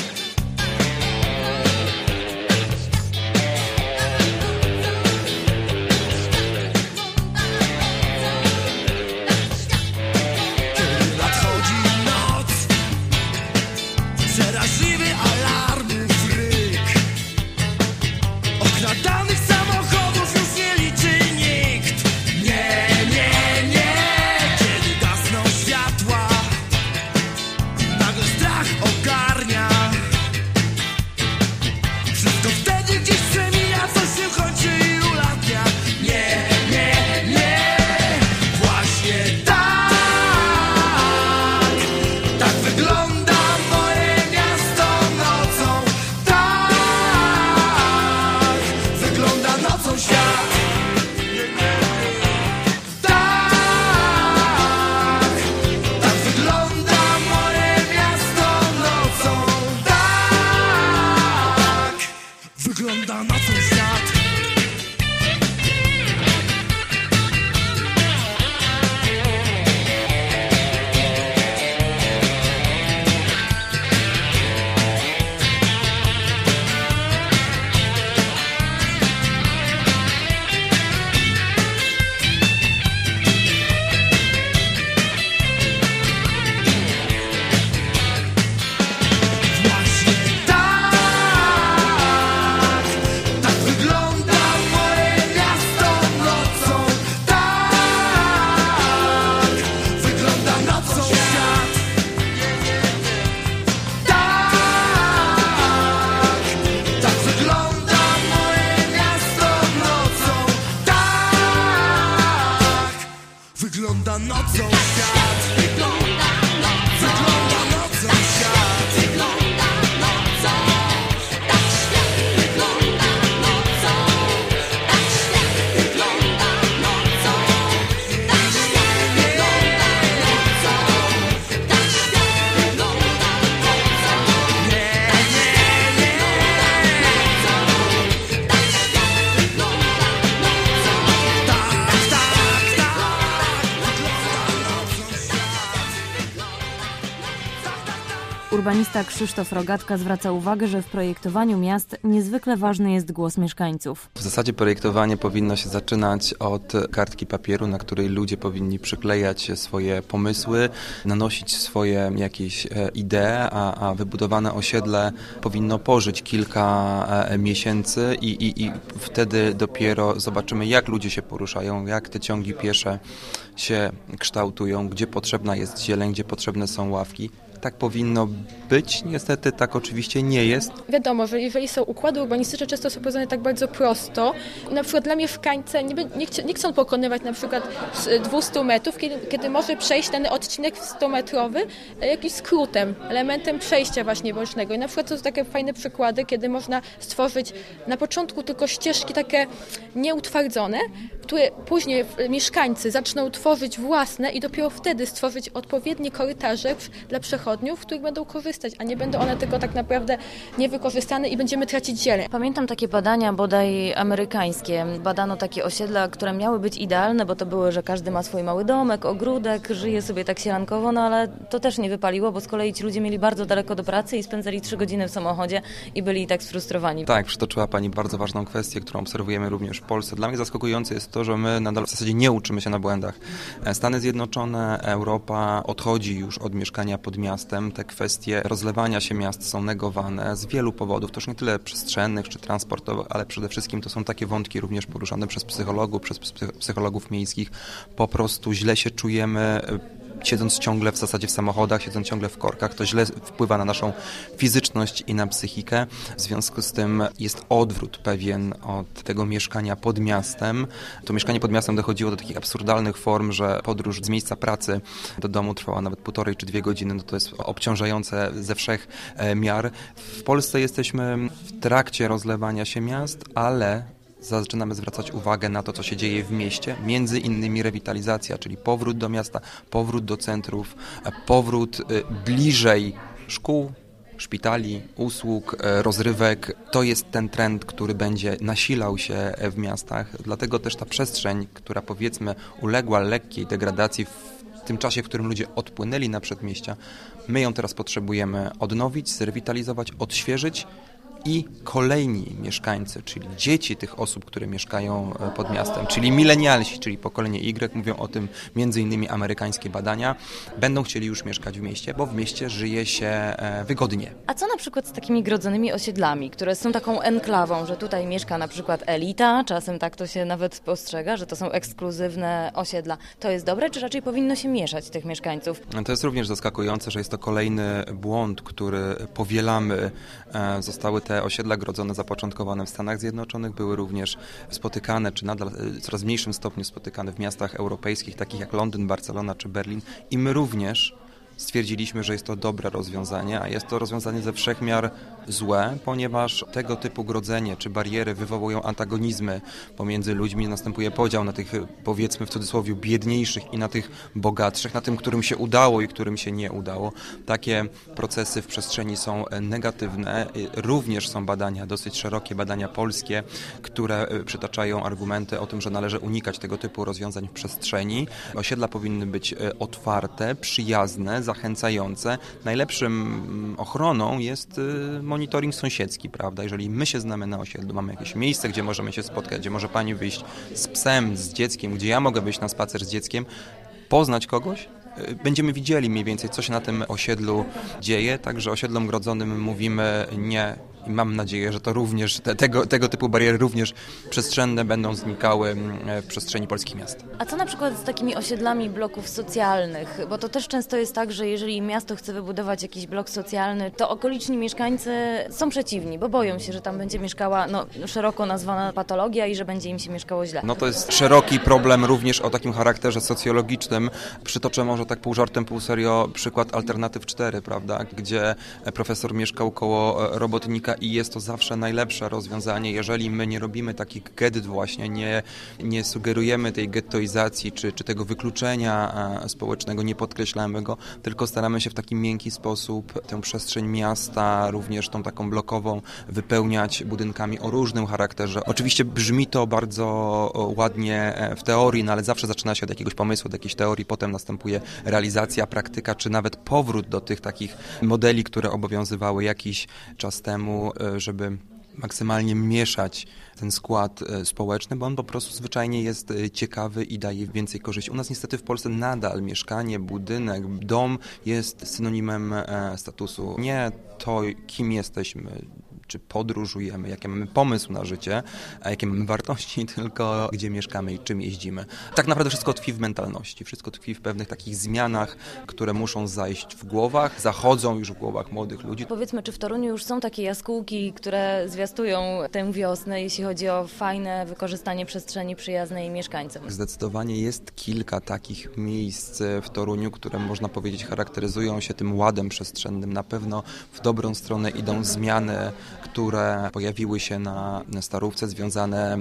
Kiedy nadchodzi noc, przeraźliwy alarmów ryk, okradanych samochodów już nie liczy nikt. Nie, nie, nie. Kiedy gasną światła, nagle strach ogarnia. tak, tak wygląda moje miasto nocą, tak, wygląda nocą świat. Tak, tak wygląda moje miasto nocą, tak, wygląda nocą świat. Właśnie tak, tak wygląda moje miasto nocą, tak, wygląda nocą świat. Tak, tak wygląda moje miasto nocą, tak, wygląda nocą świat. Wygląda nocą świat. Wygląda nocą, tak świat wygląda nocą, tak świat wygląda nocą, tak świat wygląda nocą, tak świat wygląda nocą. Nie, nie, nie, nocą, tak świat wygląda nocą, tak, tak, tak, wygląda nocą świat. Urbanista Krzysztof Rogatka zwraca uwagę, że w projektowaniu miast niezwykle ważny jest głos mieszkańców. W zasadzie projektowanie powinno się zaczynać od kartki papieru, na której ludzie powinni przyklejać swoje pomysły, nanosić swoje jakieś idee, a wybudowane osiedle powinno pożyć kilka miesięcy i wtedy dopiero zobaczymy, jak ludzie się poruszają, jak te ciągi piesze się kształtują, gdzie potrzebna jest zieleń, gdzie potrzebne są ławki. Tak powinno być, niestety tak oczywiście nie jest. Wiadomo, że jeżeli są układy urbanistyczne, często są prowadzone tak bardzo prosto. Na przykład dla mieszkańca nie chcą pokonywać na przykład 200 metrów, kiedy może przejść dany odcinek 100-metrowy jakimś skrótem, elementem przejścia właśnie bocznego. I na przykład to są takie fajne przykłady, kiedy można stworzyć na początku tylko ścieżki takie nieutwardzone, które później mieszkańcy zaczną tworzyć własne i dopiero wtedy stworzyć odpowiednie korytarze dla przechodniów, w których będą korzystać, a nie będą one tylko tak naprawdę niewykorzystane i będziemy tracić zieleń. Pamiętam takie badania, bodaj amerykańskie. Badano takie osiedla, które miały być idealne, bo to były, że każdy ma swój mały domek, ogródek, żyje sobie tak sielankowo, no ale to też nie wypaliło, bo z kolei ci ludzie mieli bardzo daleko do pracy i spędzali 3 godziny w samochodzie i byli tak sfrustrowani. Tak, przytoczyła Pani bardzo ważną kwestię, którą obserwujemy również w Polsce. Dla mnie zaskakujące jest to, że my nadal w zasadzie nie uczymy się na błędach. Stany Zjednoczone, Europa odchodzi już od mieszkania pod miastem. Te kwestie rozlewania się miast są negowane z wielu powodów. To już nie tyle przestrzennych czy transportowych, ale przede wszystkim to są takie wątki również poruszane przez psychologów, przez psychologów miejskich. Po prostu źle się czujemy, siedząc ciągle w zasadzie w samochodach, siedząc ciągle w korkach, to źle wpływa na naszą fizyczność i na psychikę. W związku z tym jest odwrót pewien od tego mieszkania pod miastem. To mieszkanie pod miastem dochodziło do takich absurdalnych form, że podróż z miejsca pracy do domu trwała nawet 1,5 czy 2 godziny. No to jest obciążające ze wszech miar. W Polsce jesteśmy w trakcie rozlewania się miast, ale zaczynamy zwracać uwagę na to, co się dzieje w mieście, między innymi rewitalizacja, czyli powrót do miasta, powrót do centrów, powrót bliżej szkół, szpitali, usług, rozrywek. To jest ten trend, który będzie nasilał się w miastach, dlatego też ta przestrzeń, która powiedzmy uległa lekkiej degradacji w tym czasie, w którym ludzie odpłynęli na przedmieścia, my ją teraz potrzebujemy odnowić, zrewitalizować, odświeżyć. I kolejni mieszkańcy, czyli dzieci tych osób, które mieszkają pod miastem, czyli milenialsi, czyli pokolenie Y, mówią o tym między innymi amerykańskie badania, będą chcieli już mieszkać w mieście, bo w mieście żyje się wygodnie. A co na przykład z takimi grodzonymi osiedlami, które są taką enklawą, że tutaj mieszka na przykład elita, czasem tak to się nawet postrzega, że to są ekskluzywne osiedla. To jest dobre, czy raczej powinno się mieszać tych mieszkańców? To jest również zaskakujące, że jest to kolejny błąd, który powielamy. Zostały te osiedla grodzone zapoczątkowane w Stanach Zjednoczonych były również spotykane, czy nadal w coraz mniejszym stopniu spotykane w miastach europejskich, takich jak Londyn, Barcelona czy Berlin. I my również stwierdziliśmy, że jest to dobre rozwiązanie, a jest to rozwiązanie ze wszech miar złe, ponieważ tego typu grodzenie czy bariery wywołują antagonizmy pomiędzy ludźmi, następuje podział na tych, powiedzmy w cudzysłowie, biedniejszych i na tych bogatszych, na tym, którym się udało i którym się nie udało. Takie procesy w przestrzeni są negatywne. Również są badania, dosyć szerokie badania polskie, które przytaczają argumenty o tym, że należy unikać tego typu rozwiązań w przestrzeni. Osiedla powinny być otwarte, przyjazne, zachęcające. Najlepszym ochroną jest monitoring sąsiedzki, prawda? Jeżeli my się znamy na osiedlu, mamy jakieś miejsce, gdzie możemy się spotkać, gdzie może pani wyjść z psem, z dzieckiem, gdzie ja mogę wyjść na spacer z dzieckiem, poznać kogoś, będziemy widzieli mniej więcej, co się na tym osiedlu dzieje, także osiedlom grodzonym mówimy nie. I mam nadzieję, że to również tego typu bariery również przestrzenne będą znikały w przestrzeni polskich miast. A co na przykład z takimi osiedlami bloków socjalnych? Bo to też często jest tak, że jeżeli miasto chce wybudować jakiś blok socjalny, to okoliczni mieszkańcy są przeciwni, bo boją się, że tam będzie mieszkała szeroko nazwana patologia i że będzie im się mieszkało źle. No to jest szeroki problem również o takim charakterze socjologicznym. Przytoczę może tak pół żartem, pół serio przykład Alternatyw 4, prawda, gdzie profesor mieszkał koło robotnika i jest to zawsze najlepsze rozwiązanie, jeżeli my nie robimy takich gett właśnie, nie sugerujemy tej gettoizacji czy tego wykluczenia społecznego, nie podkreślamy go, tylko staramy się w taki miękki sposób tę przestrzeń miasta, również tą taką blokową, wypełniać budynkami o różnym charakterze. Oczywiście brzmi to bardzo ładnie w teorii, no ale zawsze zaczyna się od jakiegoś pomysłu, od jakiejś teorii, potem następuje realizacja, praktyka, czy nawet powrót do tych takich modeli, które obowiązywały jakiś czas temu, żeby maksymalnie mieszać ten skład społeczny, bo on po prostu zwyczajnie jest ciekawy i daje więcej korzyści. U nas niestety w Polsce nadal mieszkanie, budynek, dom jest synonimem statusu. Nie to, kim jesteśmy, czy podróżujemy, jaki mamy pomysł na życie, a jakie mamy wartości, tylko gdzie mieszkamy i czym jeździmy. Tak naprawdę wszystko tkwi w mentalności, wszystko tkwi w pewnych takich zmianach, które muszą zajść w głowach, zachodzą już w głowach młodych ludzi. Powiedzmy, czy w Toruniu już są takie jaskółki, które zwiastują tę wiosnę, jeśli chodzi o fajne wykorzystanie przestrzeni przyjaznej mieszkańcom? Zdecydowanie jest kilka takich miejsc w Toruniu, które można powiedzieć charakteryzują się tym ładem przestrzennym. Na pewno w dobrą stronę idą zmiany, które pojawiły się na Starówce, związane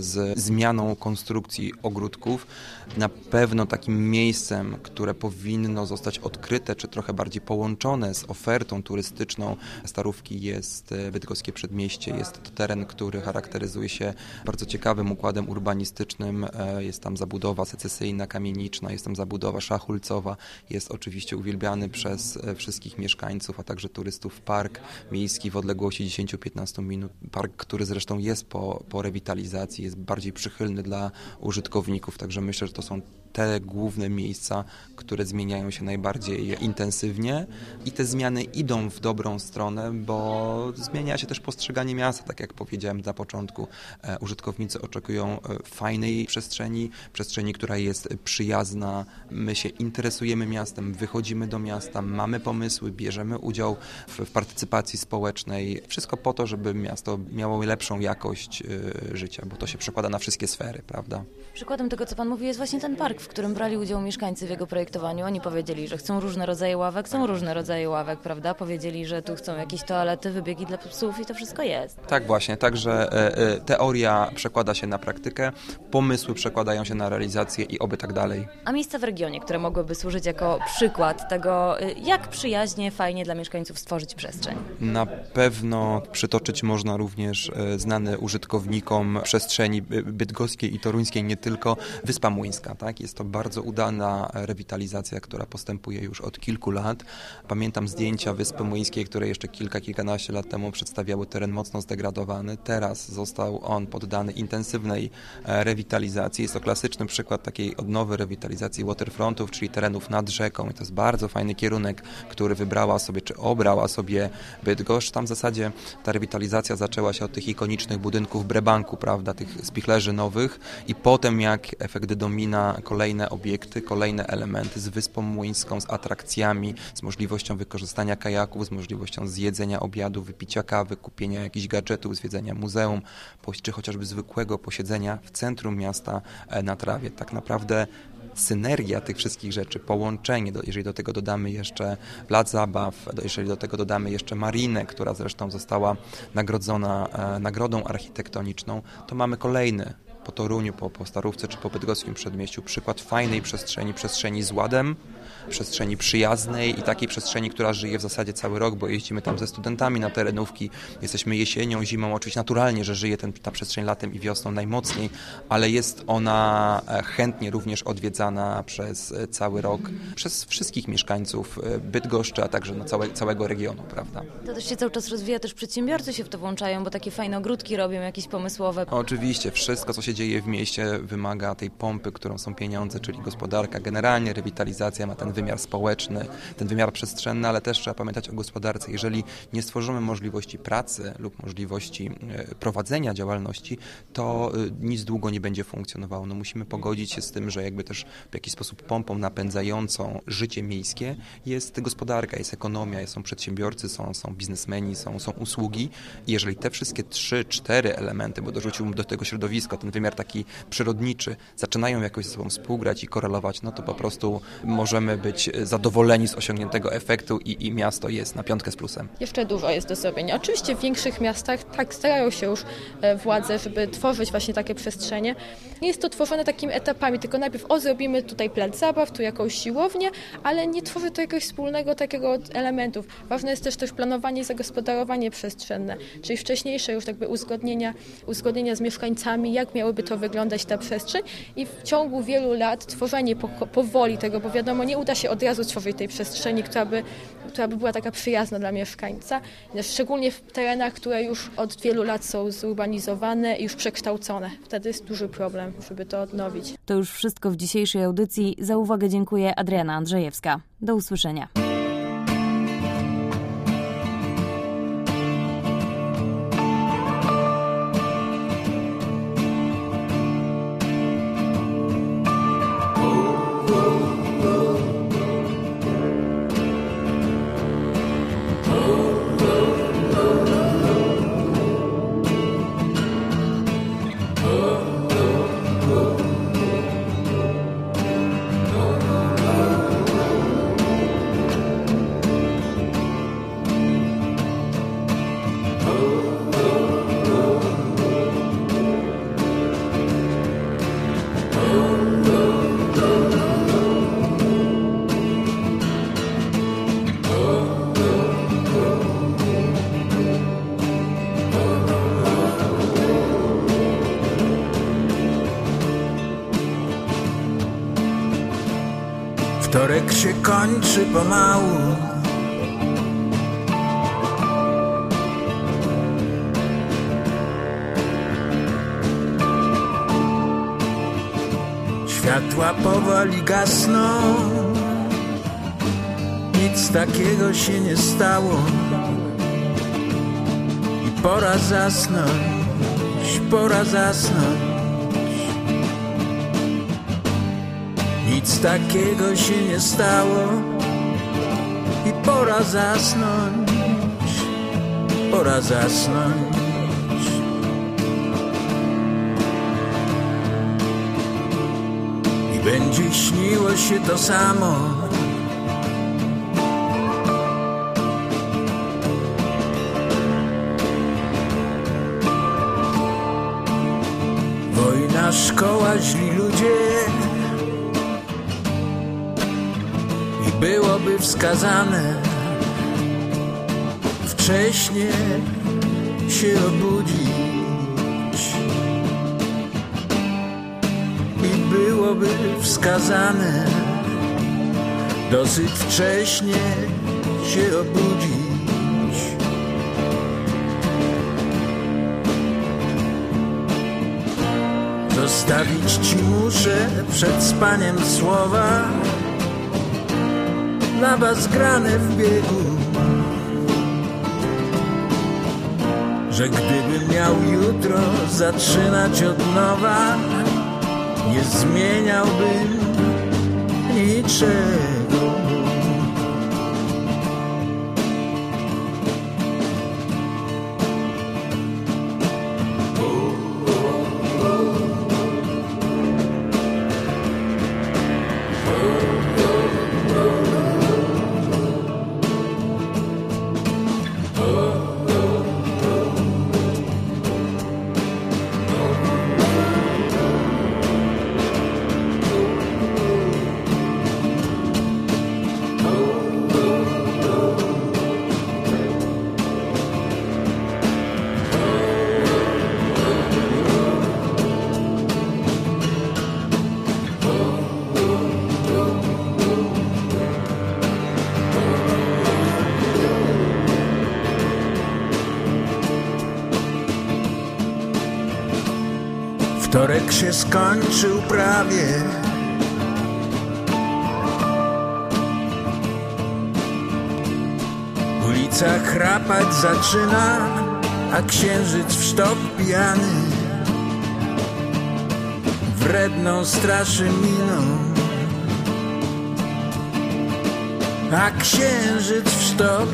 z zmianą konstrukcji ogródków. Na pewno takim miejscem, które powinno zostać odkryte, czy trochę bardziej połączone z ofertą turystyczną Starówki, jest Bydgoskie Przedmieście. Jest to teren, który charakteryzuje się bardzo ciekawym układem urbanistycznym. Jest tam zabudowa secesyjna, kamieniczna, jest tam zabudowa szachulcowa. Jest oczywiście uwielbiany przez wszystkich mieszkańców, a także turystów park miejski w odległości 10-15 minut. Park, który zresztą jest po rewitalizacji, jest bardziej przychylny dla użytkowników, także myślę, że to są te główne miejsca, które zmieniają się najbardziej intensywnie i te zmiany idą w dobrą stronę, bo zmienia się też postrzeganie miasta, tak jak powiedziałem na początku. Użytkownicy oczekują fajnej przestrzeni, która jest przyjazna. My się interesujemy miastem, wychodzimy do miasta, mamy pomysły, bierzemy udział w partycypacji społecznej. Wszystko po to, żeby miasto miało lepszą jakość życia, bo to się przekłada na wszystkie sfery, prawda? Przykładem tego, co pan mówi, jest właśnie ten park, w którym brali udział mieszkańcy w jego projektowaniu. Oni powiedzieli, że chcą różne rodzaje ławek, są różne rodzaje ławek, prawda? Powiedzieli, że tu chcą jakieś toalety, wybiegi dla psów i to wszystko jest. Tak właśnie, także teoria przekłada się na praktykę, pomysły przekładają się na realizację i oby tak dalej. A miejsca w regionie, które mogłyby służyć jako przykład tego, jak przyjaźnie, fajnie dla mieszkańców stworzyć przestrzeń? Na pewno przytoczyć można również znane użytkownikom przestrzeni bydgoskiej i toruńskiej, nie tylko, Wyspa Młyńska, tak? Jest to bardzo udana rewitalizacja, która postępuje już od kilku lat. Pamiętam zdjęcia Wyspy Młyńskiej, które jeszcze kilkanaście lat temu przedstawiały teren mocno zdegradowany. Teraz został on poddany intensywnej rewitalizacji. Jest to klasyczny przykład takiej odnowy rewitalizacji waterfrontów, czyli terenów nad rzeką. I to jest bardzo fajny kierunek, który wybrała sobie, czy obrała sobie Bydgoszcz. Tam w zasadzie Ta rewitalizacja zaczęła się od tych ikonicznych budynków Brebanku, prawda, tych spichlerzy nowych i potem jak efekt domina kolejne obiekty, kolejne elementy z Wyspą Młyńską, z atrakcjami, z możliwością wykorzystania kajaków, z możliwością zjedzenia obiadu, wypicia kawy, kupienia jakichś gadżetów, zwiedzenia muzeum, czy chociażby zwykłego posiedzenia w centrum miasta na trawie. Tak naprawdę synergia tych wszystkich rzeczy, połączenie, jeżeli do tego dodamy jeszcze plac zabaw, jeżeli do tego dodamy jeszcze marinę, która zresztą została nagrodzona nagrodą architektoniczną, to mamy kolejny po Toruniu, po Starówce czy po Bydgoskim Przedmieściu przykład fajnej przestrzeni z ładem, przestrzeni przyjaznej i takiej przestrzeni, która żyje w zasadzie cały rok, bo jeździmy tam ze studentami na terenówki, jesteśmy jesienią, zimą, oczywiście naturalnie, że żyje ta przestrzeń latem i wiosną najmocniej, ale jest ona chętnie również odwiedzana przez cały rok, przez wszystkich mieszkańców Bydgoszczy, a także całego regionu, prawda? To też się cały czas rozwija, też przedsiębiorcy się w to włączają, bo takie fajne ogródki robią, jakieś pomysłowe. Oczywiście, wszystko, co się dzieje w mieście, wymaga tej pompy, którą są pieniądze, czyli gospodarka. Generalnie rewitalizacja ma ten wymiar społeczny, ten wymiar przestrzenny, ale też trzeba pamiętać o gospodarce. Jeżeli nie stworzymy możliwości pracy lub możliwości prowadzenia działalności, to nic długo nie będzie funkcjonowało. No, musimy pogodzić się z tym, że jakby też w jakiś sposób pompą napędzającą życie miejskie jest gospodarka, jest ekonomia, są przedsiębiorcy, są biznesmeni, są usługi. I jeżeli te wszystkie 3-4 elementy, bo dorzuciłbym do tego środowisko, ten wymiar taki przyrodniczy, zaczynają jakoś ze sobą współgrać i korelować, no to po prostu możemy być zadowoleni z osiągniętego efektu i miasto jest na 5 z plusem. Jeszcze dużo jest do zrobienia. Oczywiście w większych miastach tak starają się już władze, żeby tworzyć właśnie takie przestrzenie. Nie jest to tworzone takimi etapami, tylko najpierw zrobimy tutaj plac zabaw, tu jakąś siłownię, ale nie tworzy to jakiegoś wspólnego takiego elementów. Ważne jest też planowanie i zagospodarowanie przestrzenne, czyli wcześniejsze już jakby uzgodnienia z mieszkańcami, jak miałoby to wyglądać ta przestrzeń i w ciągu wielu lat tworzenie powoli tego, bo wiadomo, nie uda się od razu stworzyć tej przestrzeni, która by była taka przyjazna dla mieszkańca, szczególnie w terenach, które już od wielu lat są zurbanizowane i już przekształcone. Wtedy jest duży problem, żeby to odnowić. To już wszystko w dzisiejszej audycji. Za uwagę dziękuję Adriana Andrzejewska. Do usłyszenia. Wtorek się kończy pomału. Światła powoli gasną. Nic takiego się nie stało. I pora zasnąć, pora zasnąć. Nic takiego się nie stało i pora zasnąć, pora zasnąć. I będzie śniło się to samo. Wojna, szkoła, źli ludzie. Byłoby wskazane wcześnie się obudzić i byłoby wskazane dosyć wcześnie się obudzić. Zostawić ci muszę przed spaniem słowa dla was grane w biegu. że gdybym miał jutro zaczynać od nowa, nie zmieniałbym niczego. Wtorek się skończył prawie. Ulica chrapać zaczyna, a księżyc w sztok pijany wredną straszy miną. A księżyc w sztok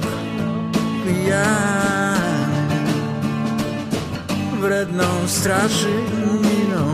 pijany wredną straszy miną.